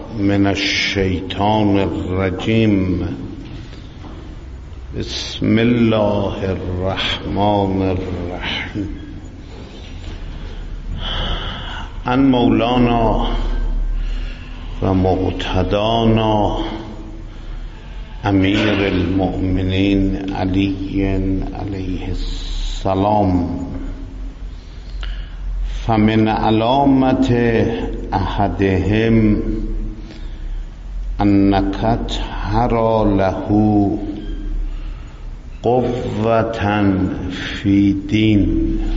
من الشیطان الرجیم. بسم الله الرحمن الرحیم. ان مولانا و مقتدانا امیر المؤمنین علی علیه السلام. فمن علامت احدهم انک تری له قوة فی دین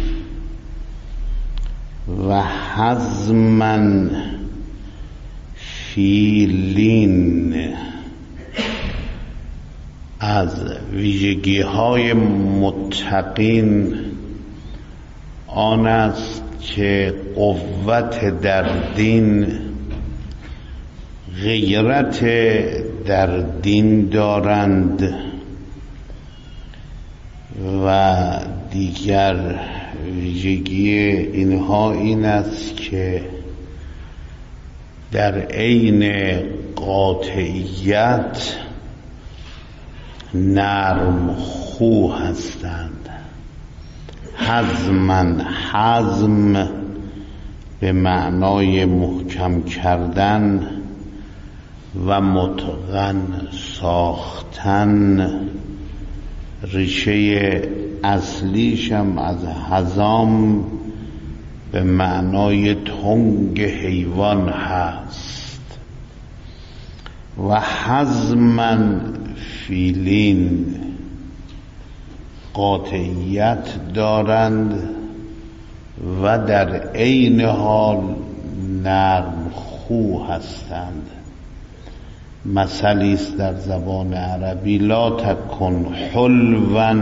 و حزما فی لین. از ویژگی های متقین آن است که قوت در دین، غیرت در دین دارند و دیگر ویژگی اینها این است که در عین قاطعیت نرم خو هستند. حزم به معنای محکم کردن و متقن ساختن. ریشه اصلیش هم از حزام به معنای تنگ حیوان هست. و حزما فی لین، قاطعیت دارند و در عین حال نرم خو هستند. مثلی است در زبان عربی: لا تکن حلوا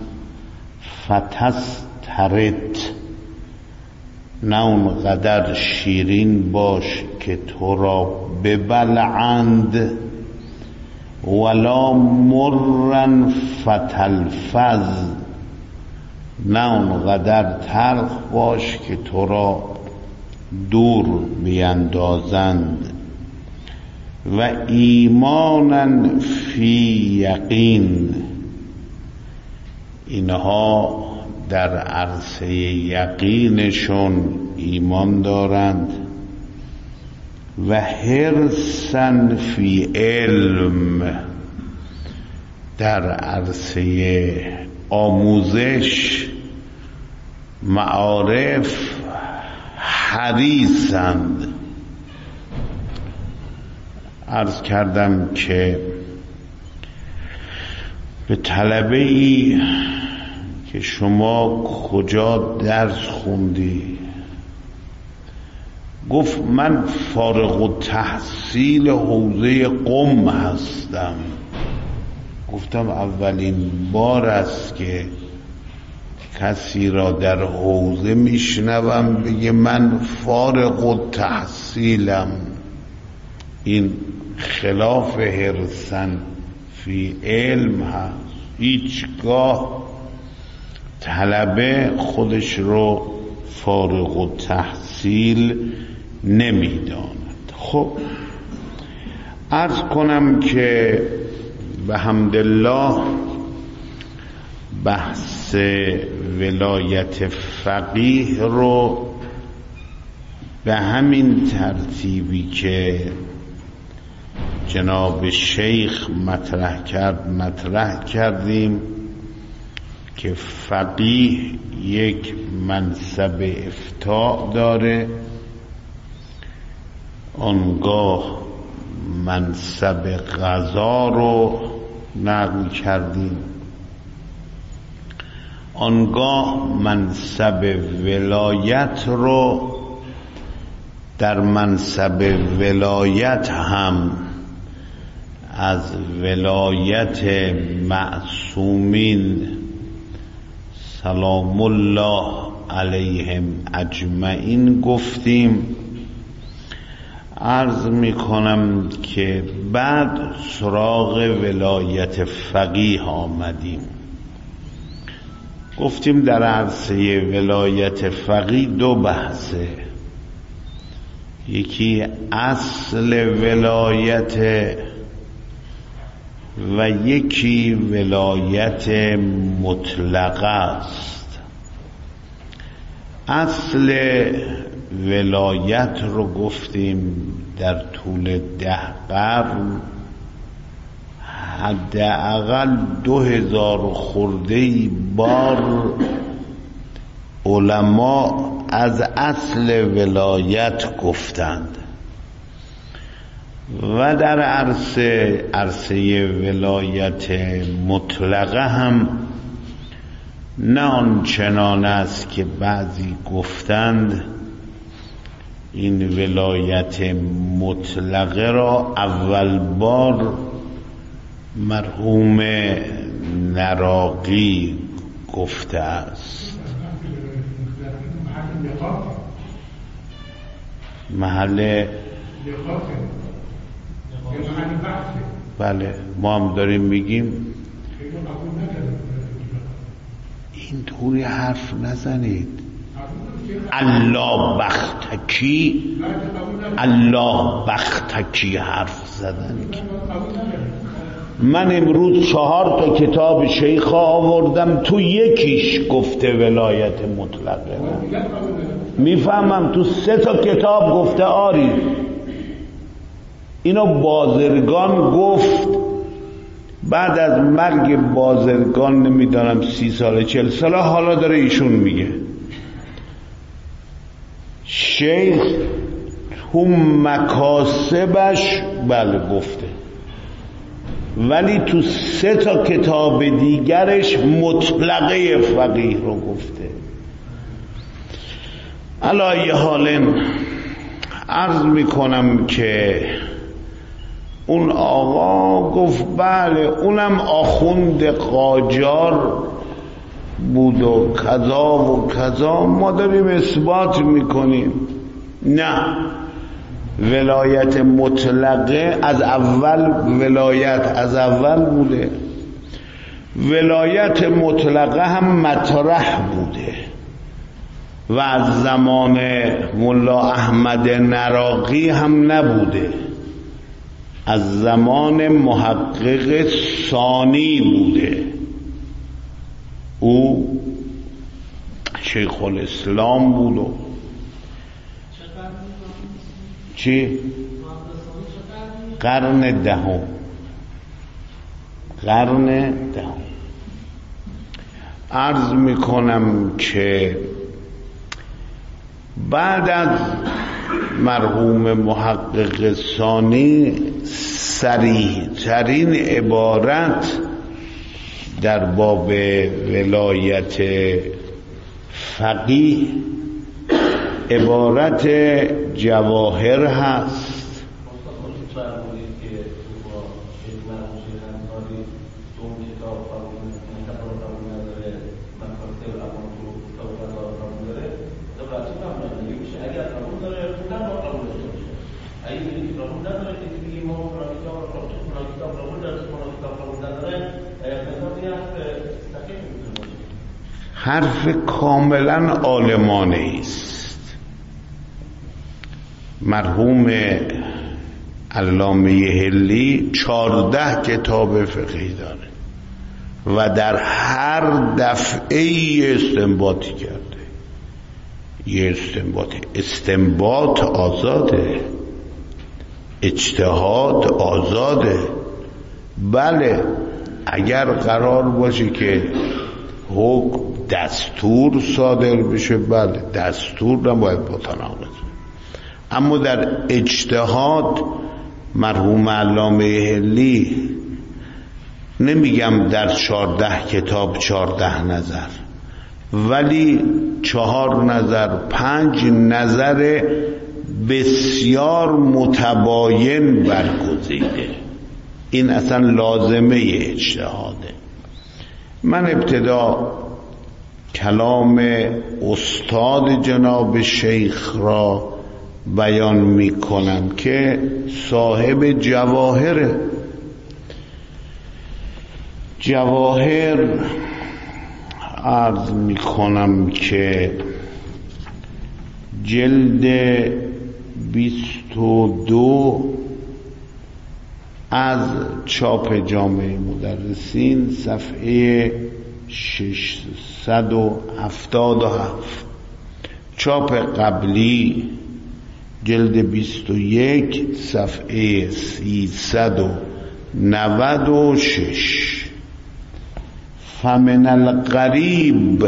فتسترد. نه اونقدر شیرین باش که تو را ببلعند، ولا مرا فتلفظ. نه اونقدر تلخ باش که تو را دور بیندازند. و ایمانا فی یقین. اینها در عرصه یقینشون ایمان دارند. و حرصا فی علم، در عرصه آموزش معارف حریصند. عرض کردم که به طلبه ای که شما کجا درس خوندی، گفت من فارغ التحصیل حوزه قم هستم. گفتم اولین بار است که کسی را در حوزه میشنوم بگه من فارغ التحصیلم. این خلاف حرصا فی علم هست. هیچگاه طلبه خودش رو فارغ التحصیل نمیداند. خب عرض کنم که به حمدالله بحث ولایت فقیه رو به همین ترتیبی که جناب شیخ مطرح کردیم که فقیه یک منصب افتاء داره، آنگاه منصب قضا رو نقل کردیم، آنگاه منصب ولایت رو. در منصب ولایت هم از ولایت معصومین سلام الله علیهم اجمعین گفتیم. عرض می کنم که بعد سراغ ولایت فقیه آمدیم. گفتیم در عرصه ولایت فقیه دو بحثه. یکی اصل ولایت و یکی ولایت مطلقه است. اصل ولایت رو گفتیم در طول 10 قرن حداقل 2000 خرده‌ای بار علما از اصل ولایت گفتند و در عرصه ولایت مطلقه هم نه آنچنان است که بعضی گفتند. این ولایت مطلقه را اول بار مرحوم نراقی گفته است. محل بله ما هم داریم میگیم این طوری حرف نزنید. الله بختکی حرف زدن. من امروز 4 تا کتاب شیخ آوردم، تو یکیش گفته ولایت مطلقه. میفهمم تو 3 تا کتاب گفته آری. اینو بازرگان گفت بعد از مرگ بازرگان، نمیدانم 30 سال 40 سال، حالا داره ایشون میگه. شیخ تو مکاسبش بله گفته، ولی تو 3 تا کتاب دیگرش مطلقه فقیه رو گفته. علی حال عرض میکنم که اون آقا گفت بله اونم آخوند قاجار بود و کذا و کذا. ما داریم اثبات میکنیم نه، ولایت مطلقه از اول بوده. ولایت مطلقه هم مطرح بوده و از زمان ملا احمد نراقی هم نبوده، از زمان محقق ثانی بوده. او شیخ الاسلام بود و چی؟ قرن دهم. عرض میکنم که بعد از مرحوم محقق ثانی صریح ترین عبارت در باب ولایت فقیه عبارت جواهر هست. حرف کاملا عالمانه است. مرحوم علامه حلی 14 کتاب فقهی داره و در هر دفعه یه استنباطی کرده. یه استنباط آزاده، اجتهاد آزاده. بله اگر قرار باشه که حکم دستور صادر بشه، بله دستور نباید با تناقض، اما در اجتهاد مرحوم علامه حلی نمیگم در 14 کتاب 14 نظر، ولی 4 نظر 5 نظر بسیار متباین برگزیده. این اصلا لازمه اجتهاده. من ابتدا کلام استاد جناب شیخ را بیان می کنم که صاحب جواهر عرض می کنم که جلد 22 از چاپ جامعه مدرسین صفحه 677. چاپ قبلی جلد 21 صفحه 396. فمن الغریب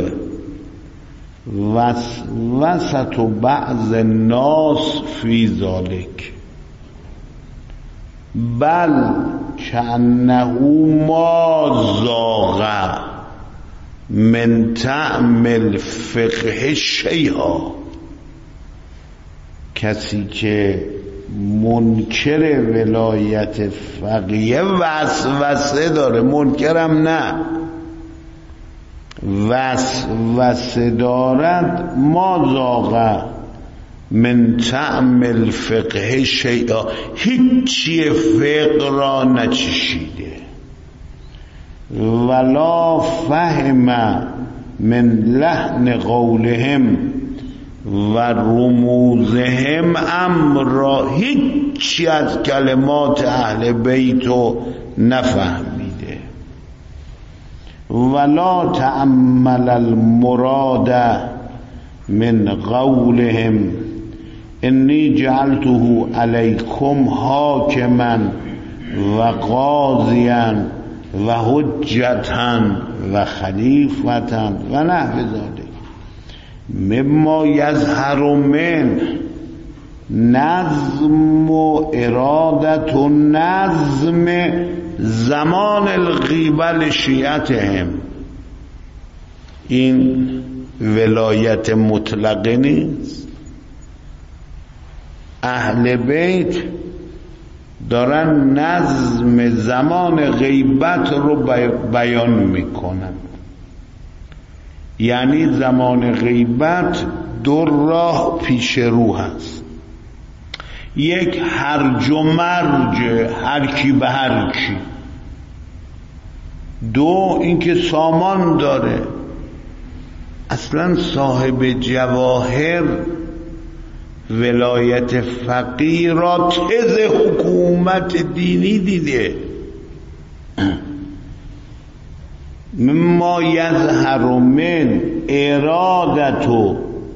وسط بعض الناس فی ذلک بل کأنه ما ذاق من طعم الفقه شیئا. کسی که منکر ولایت فقیه وسوسه داره، منکرم نه، وسوسه دارد، ما ذاق من طعم الفقه شیئا، هیچی فقه را نچشیده، ولا فهم من لحن قولهم و رموزهم امر، هیچی از کلمات اهل بیتو نفهمیده، ولا تأمل المراد من قولهم انی جعلته علیکم حاکما و قاضیا و حجتا و خلیفتا و نحو ذلک مما یظهر من نظم و ارادت و نظم زمان الغیبه لشیعتهم. این ولایت مطلقه نیست، اهل بیت دارن نظم زمان غیبت رو بیان میکنن. یعنی زمان غیبت دو راه پیش رو هست، یک هرج و مرج، هر کی به هر کی. دو اینکه سامان داره. اصلا صاحب جواهر ولایت فقیه را تز حکومت دینی دیده. مما یظهر من ارادت و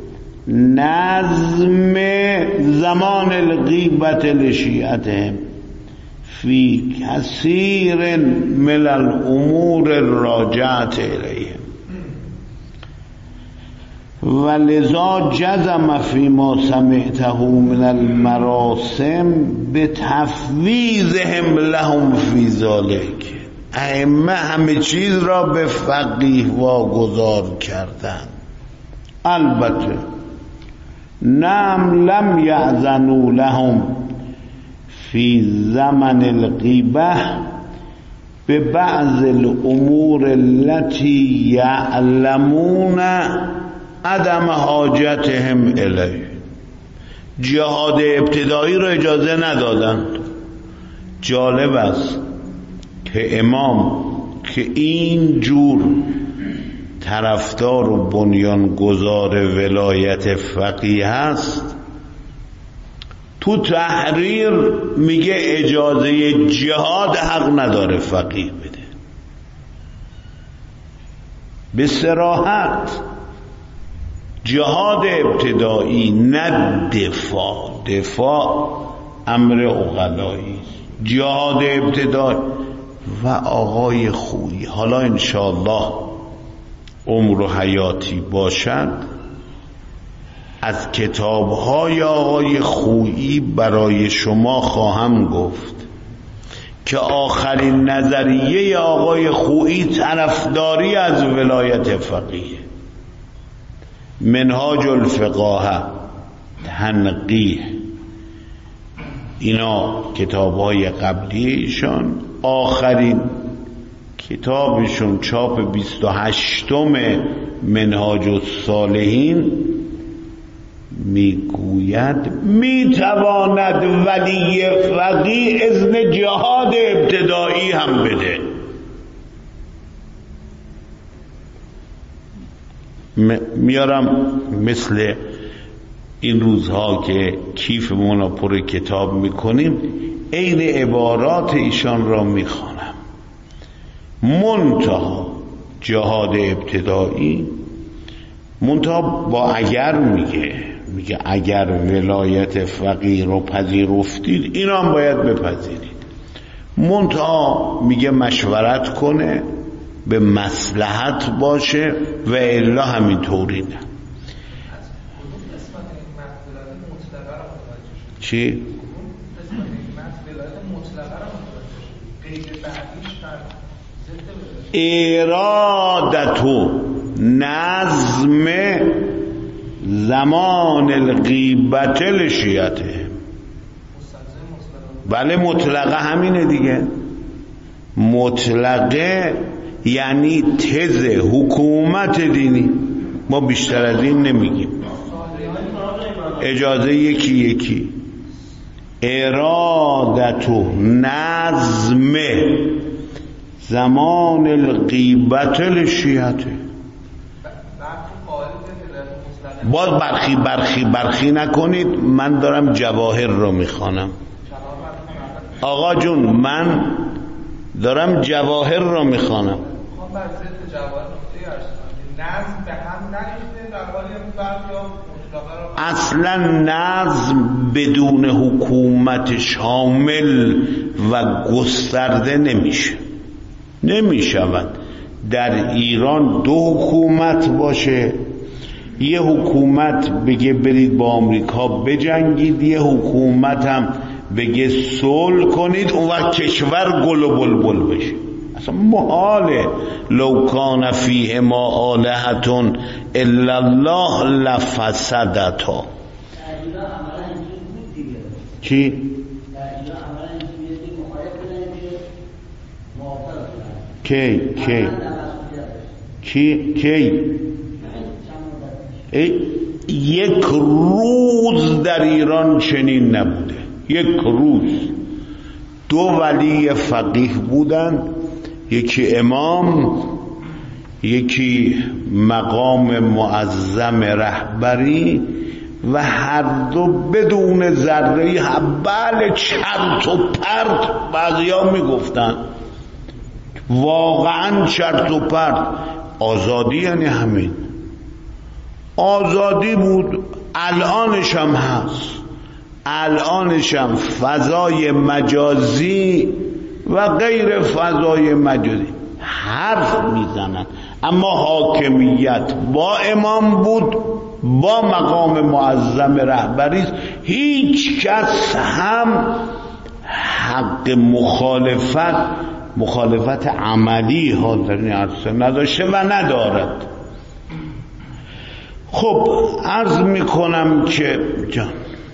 نظم زمان الغیبت لشیعتهم فی کثیر من الامور الراجعه الیهم ولذا جزم فيما سمعته من المراسم بتفویضهم لهم فی ذلک. ائمه همه چیز را به فقیه واگذار کردند. البته نعم لم یأذنوا لهم فی زمن الغیبه به بعض الامور التي یعلمون عدم حاجتهم الیه. جهاد ابتدایی را اجازه ندادند. جالب است که امام که این جور طرفدار و بنیانگذار ولایت فقیه هست، تو تحریر میگه اجازه جهاد حق نداره فقیه بده. به صراحت جهاد ابتدایی نه دفاع امر عقلایی، جهاد ابتدایی. و آقای خویی حالا انشاءالله عمر و حیاتی باشد از کتاب‌های آقای خویی برای شما خواهم گفت که آخرین نظریه آقای خویی طرفداری از ولایت فقیه. منهاج الفقاهه، تنقیح، اینا کتاب‌های قبلی ایشان. آخرین کتابشون چاپ 28م منهاج الصالحین میگوید میتواند ولی فقیه اذن جهاد ابتدایی هم بده. میارم مثل این روزها که کیفمون رو پر کتاب میکنیم عین عبارات ایشان را میخوانم. منتها جهاد ابتدایی منتها با اگر میگه اگر ولایت فقیه رو پذیرفتید اینا هم باید بپذیرید. منتها میگه مشورت کنه، به مصلحت باشه و الا همین طوری نه. چی؟ ارادتو نظم زمان الغیبت لشیعته. بله مطلقه همینه دیگه. مطلقه یعنی تز حکومت دینی، ما بیشتر از این نمیگیم. اجازه یکی ارادتو نظم زمان الغیبت لشیعته. باز برخی نکنید، من دارم جواهر رو میخوانم. آقا جون من دارم جواهر رو میخوانم. اصلا نظم بدون حکومت شامل و گسترده نمیشود. در ایران دو حکومت باشه، یه حکومت بگه برید با آمریکا بجنگید، یه حکومت هم بگه صلح کنید، اون وقت کشور گل و بلبل بشه. اصلا محاله. لو کان فیه ما آلهة الا الله لفسدتا. چی؟ کی یک روز در ایران چنین نبوده. یک روز دو ولی فقیه بودن، یکی امام، یکی مقام معظم رهبری، و هر دو بدون ذره بله چرت و پرت. بعضیا میگفتن واقعا چرت و پرت. آزادی یعنی همین آزادی بود. الانش هم هست، الانش هم فضای مجازی و غیر فضای مجازی حرف میزنن، اما حاکمیت با امام بود، با مقام معظم رهبری. هیچ کس هم حق مخالفت عملی حاضرین عرصه نداشته و ندارد. خب عرض میکنم که جان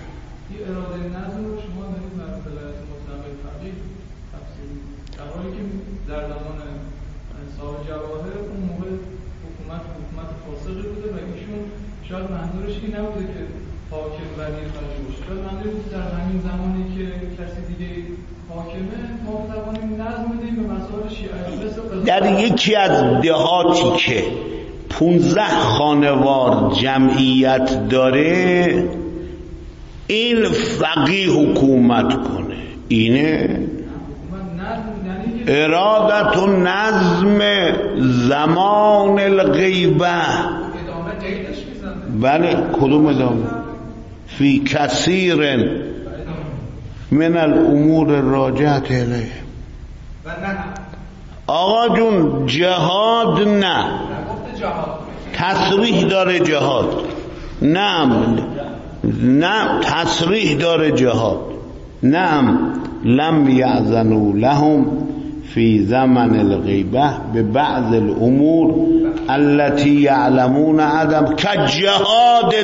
شاید منظورش این نبوده که حاکم ولی باشه، شاید منظورش در همین زمانی که کسی دیگه حاکمه ما توانیم نظم بدیم به مسائل شیعه. در یکی از دهاتی که 15 خانوار جمعیت داره این فقیه حکومت کنه. اینه ارادت و نظم زمان الغیبه. بله کدوم ادامه؟ فی کثیر من الامور راجعت الیه. آقا جون جهاد نه، تصریح داره جهاد. نه تصریح داره جهاد. نه لم یأذنوا لهم فی زمن الغیبه به بعض الامور التي یعلمون عدم کجهاد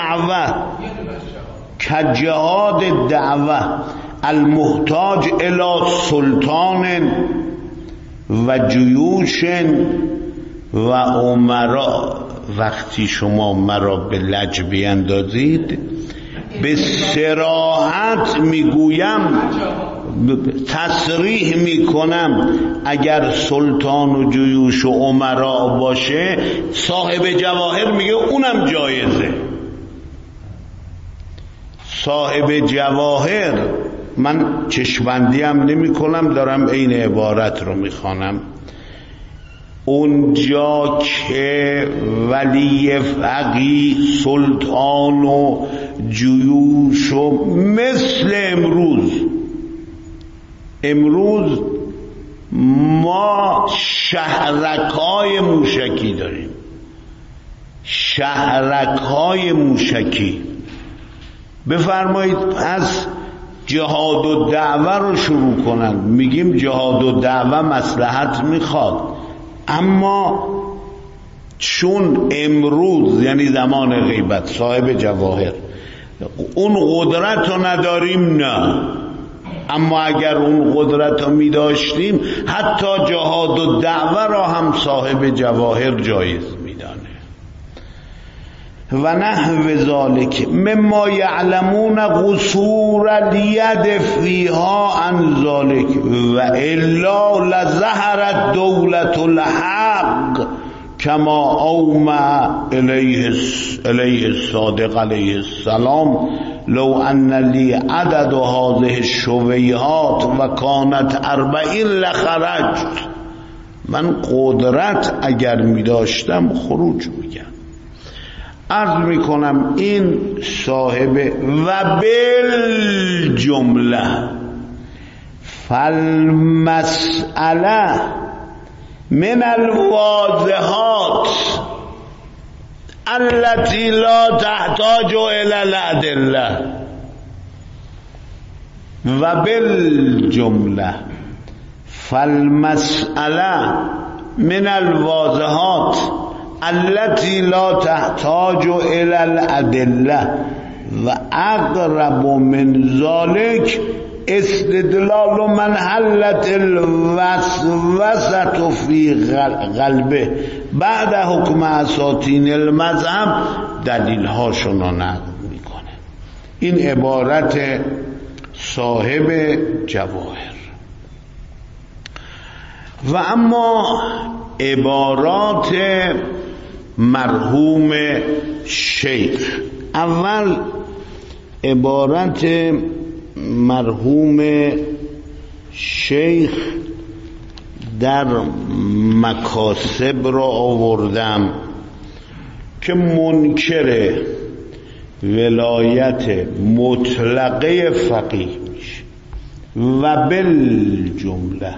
الدعوه المحتاج الى سلطان و جیوش و امراء. وقتی شما مرا به لج بیندازید به صراحت میگویم، تصریح میکنم اگر سلطان و جیوش و امراء باشه، صاحب جواهر میگه اونم جایزه. صاحب جواهر، من چشمندی هم نمی کنم، دارم این عبارت رو می خوانم، اونجا که ولی فقیه سلطان و جیوش و مثل امروز ما شهرک‌های موشکی داریم، شهرک‌های موشکی. بفرمایید از جهاد و دعوه رو شروع کنن. میگیم جهاد و دعوه مصلحت میخواد، اما چون امروز یعنی زمان غیبت صاحب جواهر اون قدرت رو نداریم، نه، اما اگر اون قدرت رو می داشتیم حتی جهاد و دعوه را هم صاحب جواهر جایز می دانه. و نحو ذالک مما یعلمون قصور الید فیها عن ذالک و الا لظهرت دولت الحق کما اومع الیه الصادق علیه السلام لو ان لی عدد هذه الشویهات و کانت 40 لخرجت. من قدرت اگر می داشتم خروج میگم. عرض میکنم این صاحب و بالجمله فالمسئله من الواضحات التي لا تحتاج الى الادله و بالجمله فالمسئله من الواضحات التي لا تحتاج الى الادله و اقرب من ذلك استدلال من حلت الوسوسه فی قلبه بعد حکم اساطین المذهب دلیل هاشون رو نقل میکنه. این عبارت صاحب جواهر. و اما عبارات مرحوم شیخ. اول عبارت مرحوم شیخ در مکاسب را آوردم که منکر ولایت مطلقه فقیه میشه. و بالجمله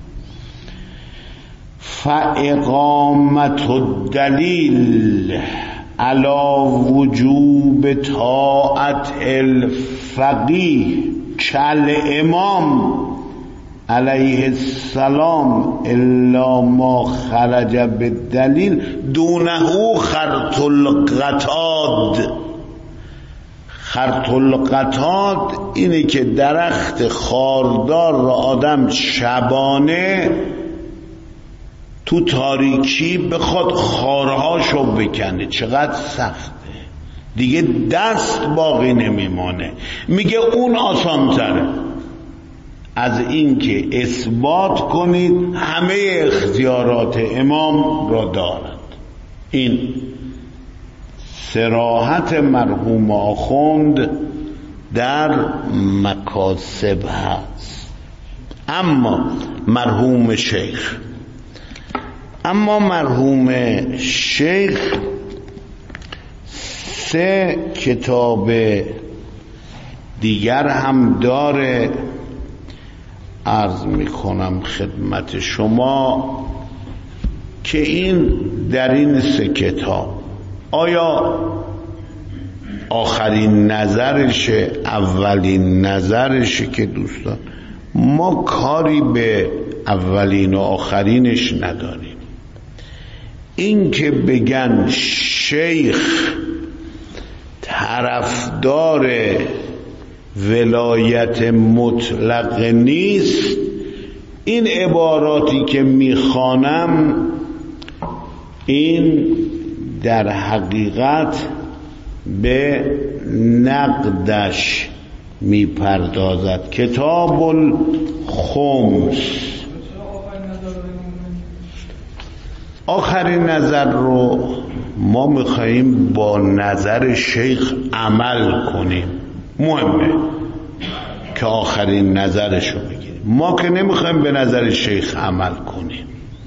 فاقامت الدلیل علی وجوب طاعت الفقیه کالامام علیه السلام الا ما خرج بالدلیل دونه خرط القطاد. خرط القطاد اینه که درخت خاردار را آدم شبانه تو تاریکی بخواد خارهاشو بکنه، چقدر سخته دیگه، دست باقی نمیمانه. میگه اون آسان تره از این که اثبات کنید همه اختیارات امام را دارد. این صراحت مرحوم آخوند در مکاسب هست. اما مرحوم شیخ 3 کتاب دیگر هم داره. عرض میکنم خدمت شما که این در این 3 کتاب آیا آخرین نظرشه اولین نظرشه که دوستان ما کاری به اولین و آخرینش نداریم. این که بگن شیخ طرفدار ولایت مطلق نیست، این عباراتی که میخوانم این در حقیقت به نقدش میپردازد. کتاب الخمس آخرین نظر رو ما میخواییم با نظر شیخ عمل کنیم. مهمه که آخرین نظرشو بگیریم. ما که نمیخوایم به نظر شیخ عمل کنیم.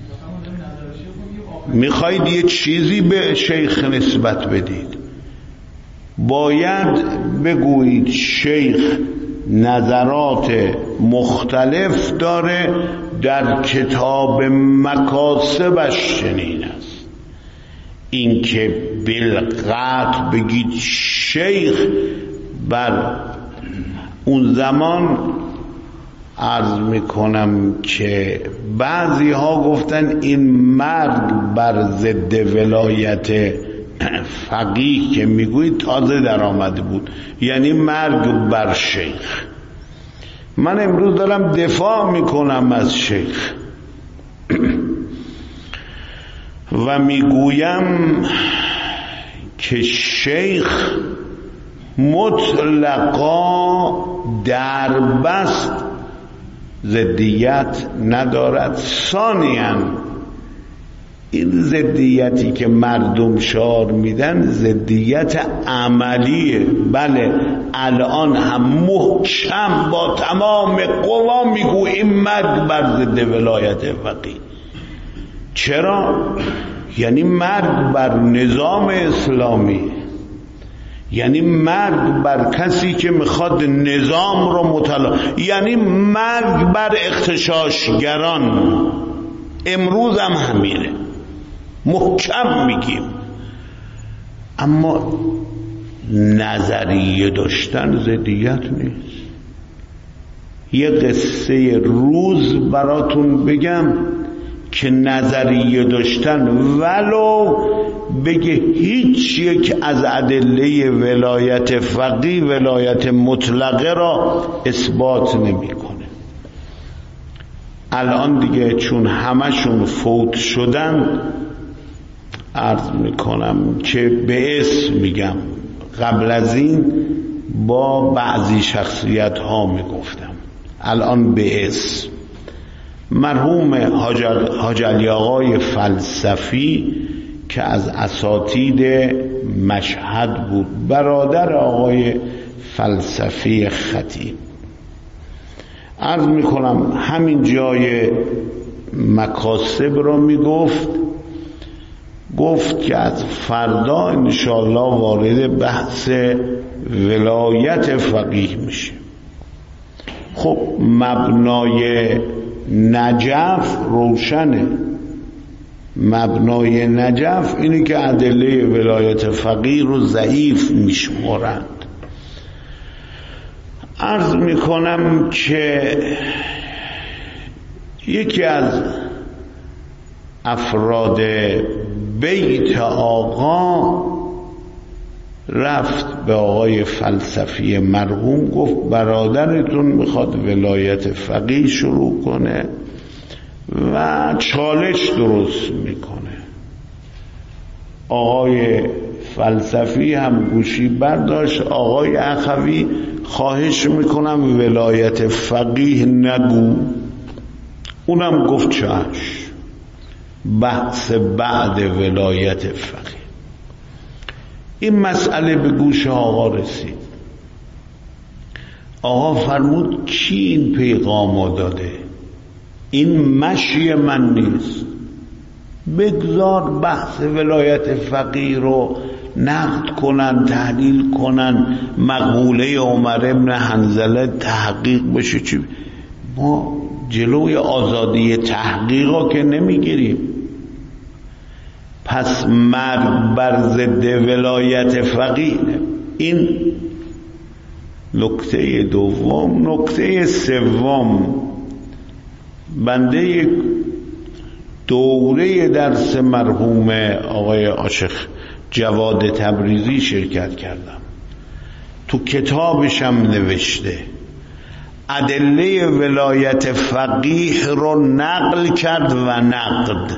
میخواید یه چیزی به شیخ نسبت بدید، باید بگویید شیخ نظرات مختلف داره، در کتاب مکاسبش چنین است. این که بالقطع بگید شیخ بر اون زمان، عرض میکنم که بعضی ها گفتن این مرگ بر ضد ولایت فقیه که میگوید تازه در آمده بود، یعنی مرگ بر شیخ. من امروز دارم دفاع میکنم از شیخ و میگویم که شیخ مطلقا در بست ضدیت ندارد. ثانیاً این ضدیتی که مردم شعار میدن ضدیت عملیه. بله الان هم محکم با تمام قوا میگوییم مرگ بر ضد ولایت فقیه. چرا؟ یعنی مرگ بر نظام اسلامی، یعنی مرگ بر کسی که میخواد نظام رو یعنی مرگ بر اغتشاشگران. امروز هم همینه، محکم میگیم. اما نظریه داشتن ضدیت نیست. یه قصه روز براتون بگم که نظریه داشتن ولو بگه هیچ یک از ادله ولایت فقیه ولایت مطلقه را اثبات نمیکنه. الان دیگه چون همشون فوت شدن، عرض میکنم که به اسم میگم، قبل از این با بعضی شخصیت ها میگفتم، الان به اسم. مرحوم حاج علی آقای فلسفی که از اساتید مشهد بود، برادر آقای فلسفی خطیب، عرض میکنم همین جای مکاسب را گفت که از فردا انشاءالله وارد بحث ولایت فقیه میشه. خب مبنای نجف روشنه. مبنای نجف اینه که ادله ولایت فقیه رو ضعیف میشمارند. عرض میکنم که یکی از افراد بیت آقا رفت به آقای فلسفی مرحوم، گفت برادرتون میخواد ولایت فقیه شروع کنه و چالش درست میکنه. آقای فلسفی هم گوشی برداشت، آقای اخوی خواهش میکنم ولایت فقیه نگو. اونم گفت چشم. بحث بعد ولایت فقیه، این مسئله به گوش آقا رسید. آقا فرمود کی این پیغامو داده؟ این مشی من نیست. بگذار بحث ولایت فقیه رو نقد کنن، تحلیل کنن، مقوله عمر ابن حنظله تحقیق بشه. چی؟ ما جلوی آزادی تحقیقا که نمیگیریم. پس مرگ بر ضد ولایت فقیه. این نکته دوم. نکته سوم، بنده دوره درس مرحوم آقای عاشق جواد تبریزی شرکت کردم. تو کتابشم نوشته ادله ولایت فقیه رو نقل کرد و نقد.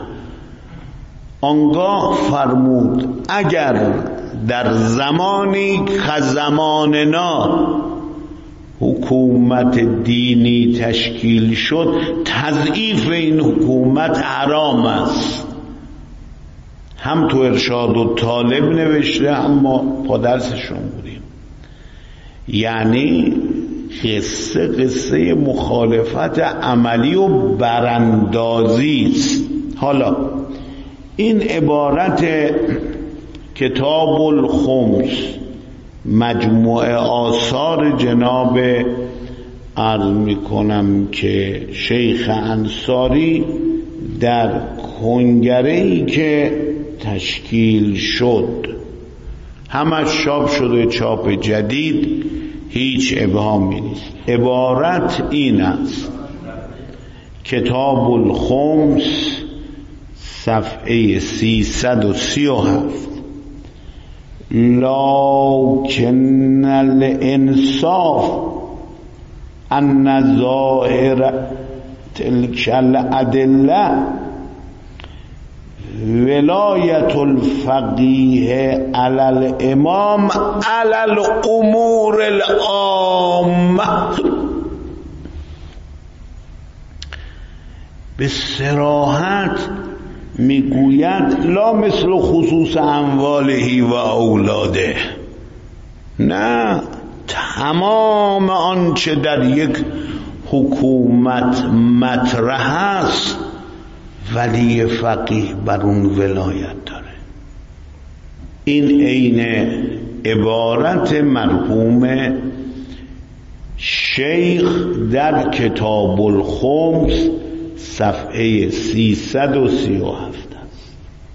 آنگاه فرمود اگر در زمانی خزماننا حکومت دینی تشکیل شد، تضعیف این حکومت حرام است. هم تو ارشاد الطالب نوشته، هم ما پادرسشون بودیم. یعنی قصه مخالفت عملی و براندازی است. حالا این عبارت کتاب الخمس مجموعه آثار جناب عرض میکنم که شیخ انصاری در کنگره‌ای که تشکیل شد همش چاپ شده، چاپ جدید، هیچ ابهامی نیست. عبارت این است: کتاب الخمس صفحه 337 لکن الانصاف ان ظاهر تلک الادله ولایت الفقیه علی الامام علی الامور العامه. به صراحت میگوید لا مثل خصوص امواله و اولاده، نه، تمام آنچه در یک حکومت مطرح است ولی فقیه بر اون ولایت داره. این عین عبارت مرحوم شیخ در کتاب الخمس صفحه 337 است.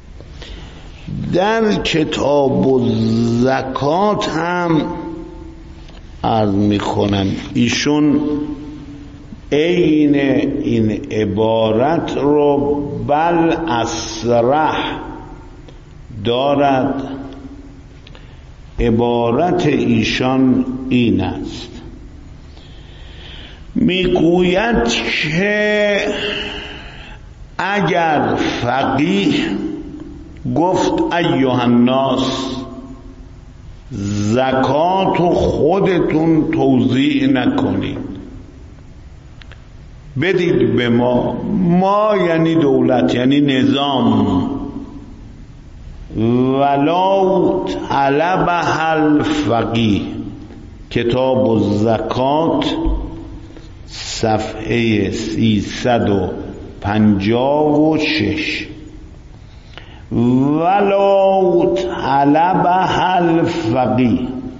در کتاب الزکات هم عرض میکنم ایشون عین این عبارت رو بل اصرح دارد. عبارت ایشان این است، میگوید که اگر فقیه گفت ایها الناس زکات رو خودتون توزیع نکنید، بدید به ما یعنی دولت، یعنی نظام، ولو طلبها الفقیه، کتاب الزکات صفحه 356 ولو طلبها الفقیه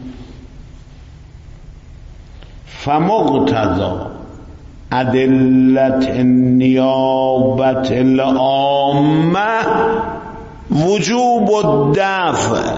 فمقتضی ادلت النیابت العامه وجوب الدفع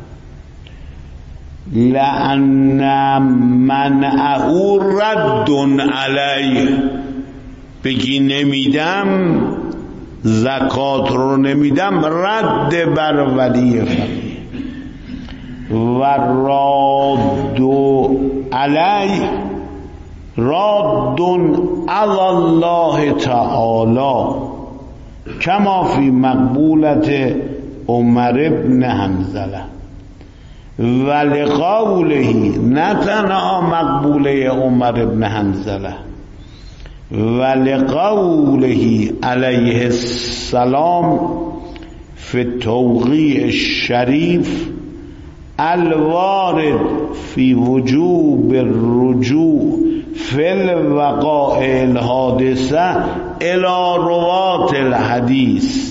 لأن منعه رد علیه. بگی نمیدم، زکات رو نمیدم، رد بر ولی فقیه. و راد علیه راد علی الله تعالی کما فی مقبولت عمر ابن حنظله و لقوله، نه تنها مقبوله عمر ابن حنظله، و لقوله علیه السلام فی التوقیع الشریف الوارد فی وجوب الرجوع فی الوقائع الحادثه الی روات الحدیث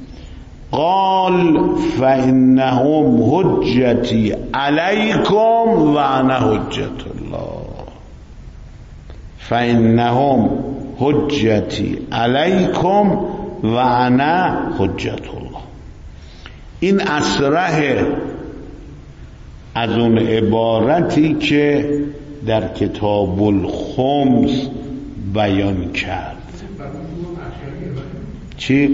قال فإنهم حجتی علیکم و انا حجت الله. فإنهم حجتی علیکم و انا حجت الله. این اصرح از اون عبارتی که در کتاب الخمس بیان کرد. چی؟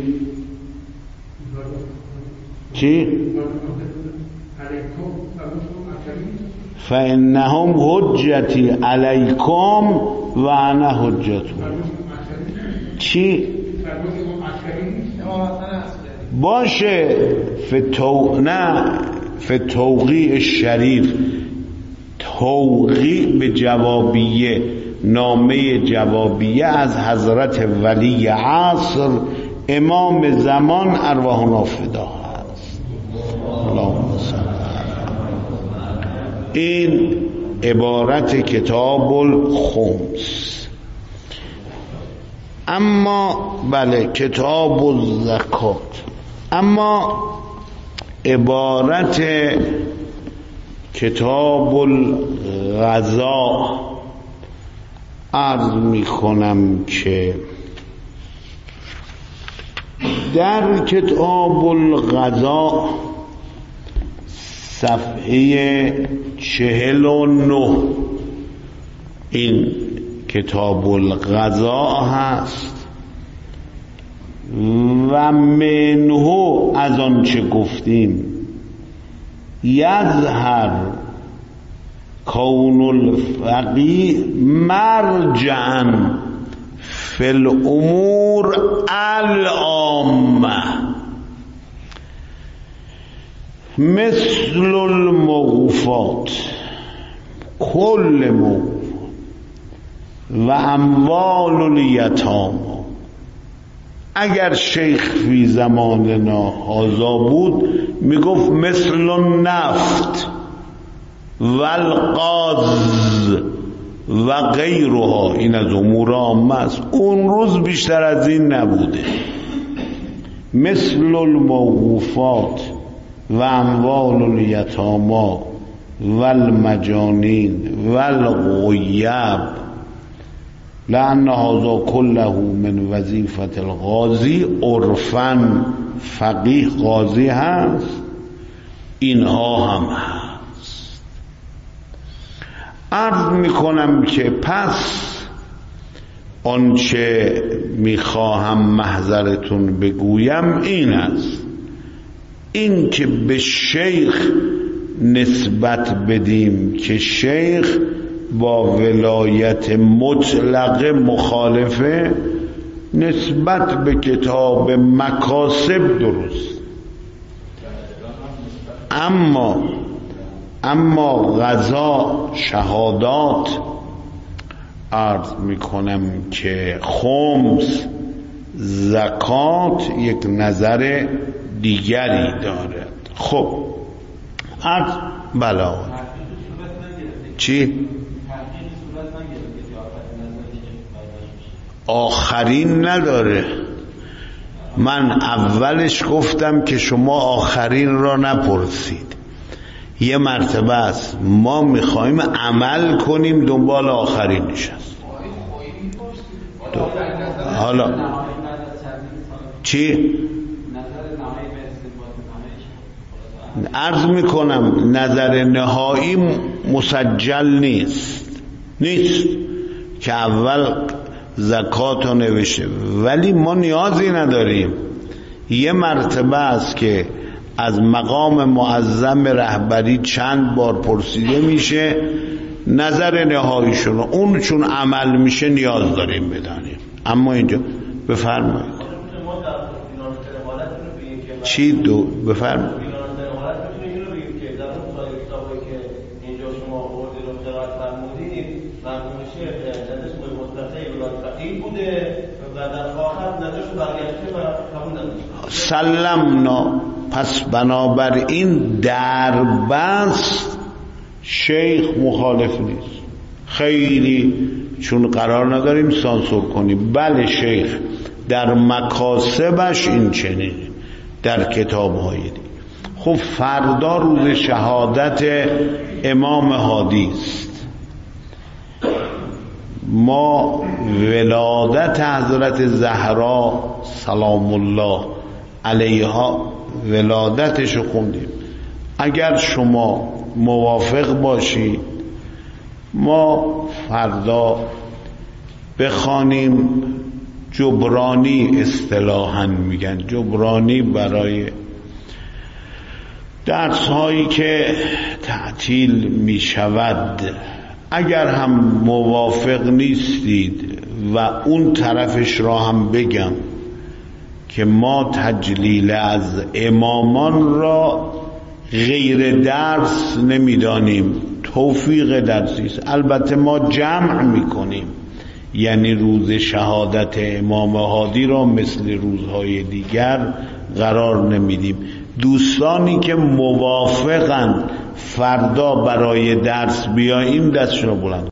فإنهم حجتی علیکم و انا حجت. چی؟ باشه فی توقیع شریف، توقیع به جوابیه، نامه جوابیه از حضرت ولی عصر امام زمان ارواحنا فدا هست. این عبارت کتاب الخمس. اما بله کتاب الزکات، اما عبارت کتاب الغذا عرض می کنم که در کتاب الغذا صفحه 49 این کتاب الغذا هست و منه از آنچه گفتیم یظهر کون الفقیه مرجعا فی الامور العامه مثل الموقوفات کل موقوفات و اموال الیتامی. اگر شیخ فی زماننا هذا بود میگفت مثل النفط و الغاز و غیرها، این از امور عامه است. اون روز بیشتر از این نبوده. مثل الموقوفات و اموال الیتامی و المجانین و الغیب، لأن هذا كله من وظیفة القاضی. عرفاً فقیه قاضی هست، اینها هم هست. عرض میکنم که پس آنچه میخواهم محضرتون بگویم این است، این که به شیخ نسبت بدیم که شیخ با ولایت مطلق مخالفه، نسبت به کتاب مکاسب درست، اما غذا شهادات عرض میکنم که خمس زکات یک نظر دیگری داره. خب عرض بلا چی؟ آخرین نداره. من اولش گفتم که شما آخرین را نپرسید، یه مرتبه است ما میخوایم عمل کنیم دنبال آخرینش است. حالا چی؟ عرض میکنم نظر نهایی مسجل نیست که اول زکات رو نوشته، ولی ما نیازی نداریم. یه مرتبه است که از مقام معظم رهبری چند بار پرسیده میشه نظر نهاییشون، اون چون عمل میشه نیاز داریم بدانیم. اما اینجا بفرمایید چی بفرمایید. سلمنا، پس بنابراین در بست شیخ مخالف نیست. خیلی چون قرار نداریم سانسور کنیم. بله شیخ در مکاسبش این چنین در کتاب‌های دیگه. خب فردا روز شهادت امام هادی است. ما ولادت حضرت زهرا سلام الله علیها ولادتش خوندیم. اگر شما موافق باشید ما فردا بخوانیم جبرانی، اصطلاحاً میگن جبرانی، برای درس هایی که تعطیل می شود. اگر هم موافق نیستید و اون طرفش را هم بگم که ما تجلیل از امامان را غیر درس نمیدانیم، توفیق درسی است. البته ما جمع میکنیم، یعنی روز شهادت امام هادی را مثل روزهای دیگر قرار نمیدیم. دوستانی که موافقند فردا برای درس بیاییم دستشون رو بلند